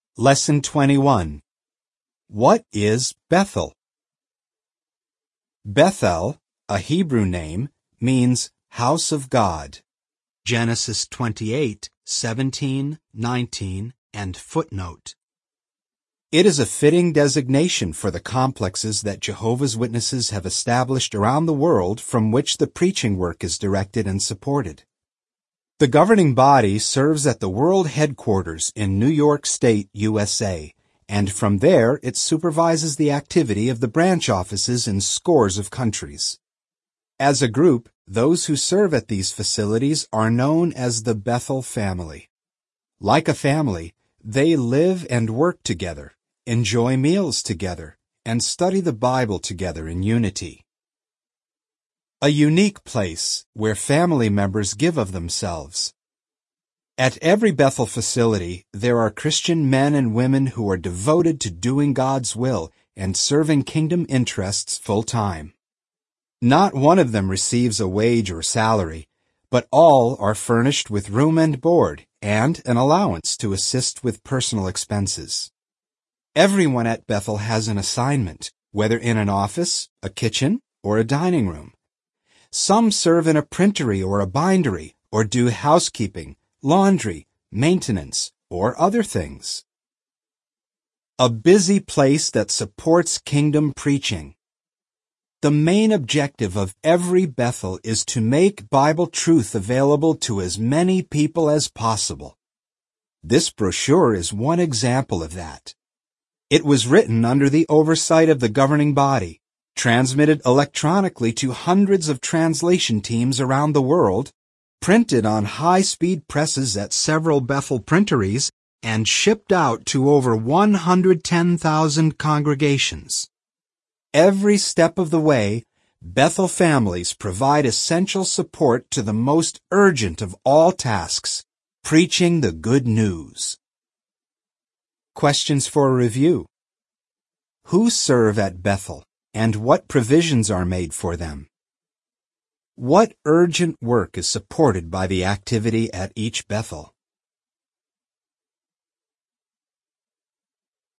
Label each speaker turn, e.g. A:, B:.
A: Lesson 21. What is Bethel? Bethel, a Hebrew name, means house of God. Genesis 28:17, 19, and footnote. It is a fitting designation for the complexes that Jehovah's Witnesses have established around the world from which the preaching work is directed and supported. The governing body serves at the world headquarters in New York State, USA, and from there it supervises the activity of the branch offices in scores of countries. As a group, those who serve at these facilities are known as the Bethel family. Like a family, they live and work together, enjoy meals together, and study the Bible together in unity. A unique place where family members give of themselves. At every Bethel facility, there are Christian men and women who are devoted to doing God's will and serving kingdom interests full-time. Not one of them receives a wage or salary, but all are furnished with room and board and an allowance to assist with personal expenses. Everyone at Bethel has an assignment, whether in an office, a kitchen, or a dining room. Some serve in a printery or a bindery, or do housekeeping, laundry, maintenance, or other things. A busy place that supports kingdom preaching. The main objective of every Bethel is to make Bible truth available to as many people as possible. This brochure is one example of that. It was written under the oversight of the governing body, transmitted electronically to hundreds of translation teams around the world, printed on high-speed presses at several Bethel printeries, and shipped out to over 110,000 congregations. Every step of the way, Bethel families provide essential support to the most urgent of all tasks, preaching the good news. Questions for review. Who serve at Bethel, and what provisions are made for them? What urgent work is supported by the activity at each Bethel?